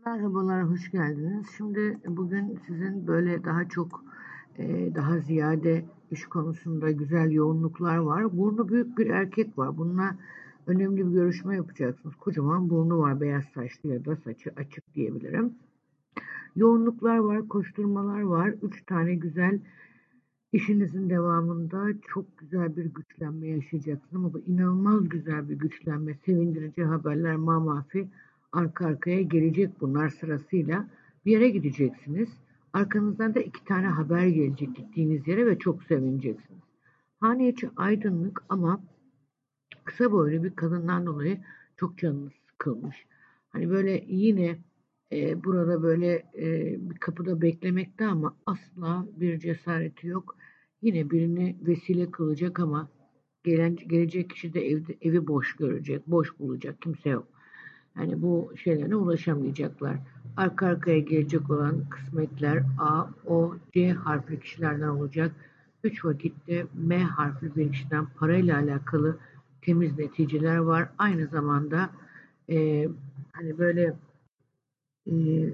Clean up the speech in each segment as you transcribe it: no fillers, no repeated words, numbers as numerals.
Merhabalar, hoş geldiniz. Şimdi bugün sizin böyle daha çok, daha ziyade iş konusunda güzel yoğunluklar var. Burnu büyük bir erkek var. Bununla önemli bir görüşme yapacaksınız. Kocaman burnu var, beyaz saçlı ya da saçı açık diyebilirim. Yoğunluklar var, koşturmalar var. 3 tane güzel işinizin devamında çok güzel bir güçlenme yaşayacaksınız. Ama bu inanılmaz güzel bir güçlenme, sevindirici haberler mamafi arka arkaya gelecek bunlar sırasıyla. Bir yere gideceksiniz. Arkanızdan da 2 tane haber gelecek gittiğiniz yere ve çok sevineceksiniz. Hane içi aydınlık ama kısa boylu bir kadından dolayı çok canınız sıkılmış. Hani böyle yine burada böyle bir kapıda beklemekte ama asla bir cesareti yok. Yine birini vesile kılacak ama gelecek kişi de evi boş görecek, boş bulacak, kimse yok. Yani bu şeylerine ulaşamayacaklar. Arka arkaya gelecek olan kısmetler A, O, C harfli kişilerden olacak. 3 vakitte M harfli bir kişiden parayla alakalı temiz neticeler var. Aynı zamanda hani böyle e,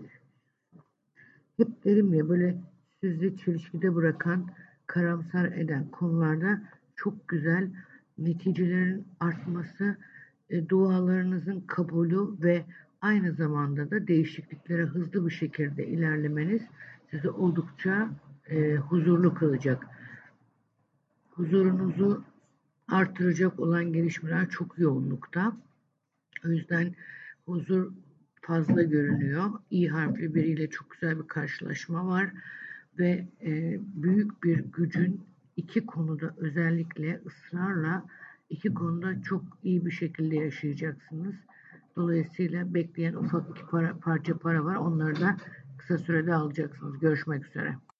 hep derim ya böyle sizi çelişkide bırakan, karamsar eden konularda çok güzel neticelerin artması, dualarınızın kabulü ve aynı zamanda da değişikliklere hızlı bir şekilde ilerlemeniz sizi oldukça huzurlu kılacak. Huzurunuzu artıracak olan gelişmeler çok yoğunlukta. O yüzden huzur fazla görünüyor. İ harfli biriyle çok güzel bir karşılaşma var ve büyük bir gücün iki konuda özellikle ısrarla iki konuda çok iyi bir şekilde yaşayacaksınız. Dolayısıyla bekleyen ufak iki parça para var. Onları da kısa sürede alacaksınız. Görüşmek üzere.